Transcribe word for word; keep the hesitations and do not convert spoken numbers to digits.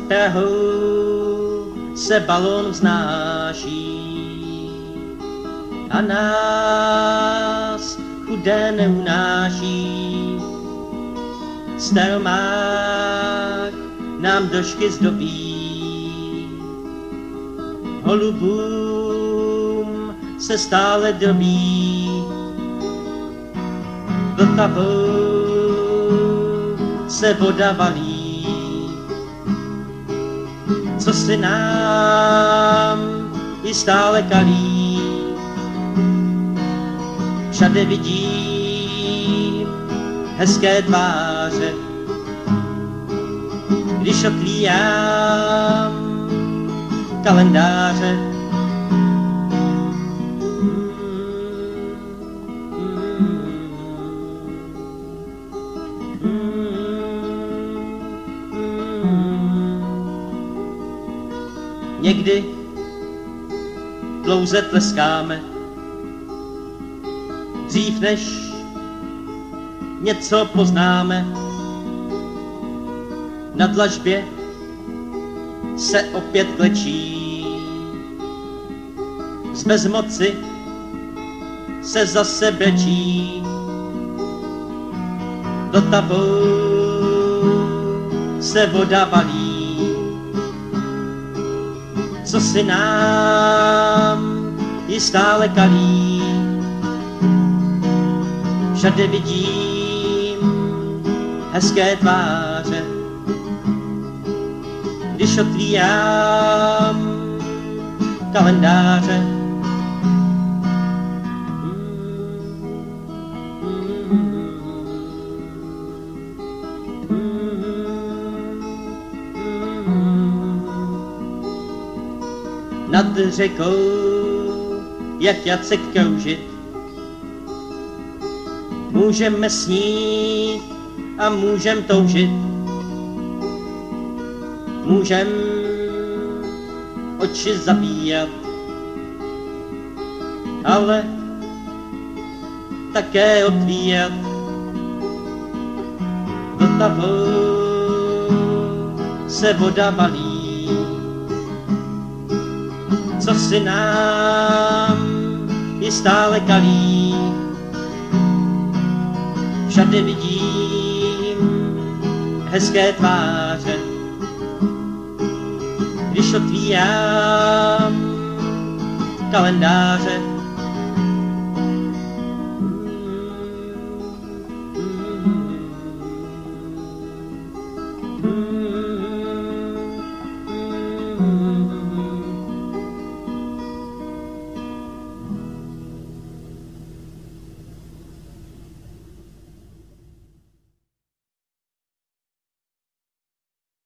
Prahou se balón vznáší a nás chudé neunáší. Staromák nám došky zdobí, holubům se stále drobí. Vltavou se voda valí, co si nám i stále kalí. Všade vidím hezké tváře, když otvírám kalendáře. Někdy dlouze tleskáme, dřív než něco poznáme. Na dlažbě se opět klečí, z bezmoci se zase brečí. Do tavou se voda valí, co si nám ji stále kalí. Všade vidím hezké tváře, když otvírám kalendáře. Nad řekou, jak Jacek kroužit, můžeme snít a můžem toužit. Můžem oči zabíjat, ale také otvírat. Vltavou se voda valí, co si nám i stále kalí. Všade vidím hezké tváře, když otvírám kalendáře.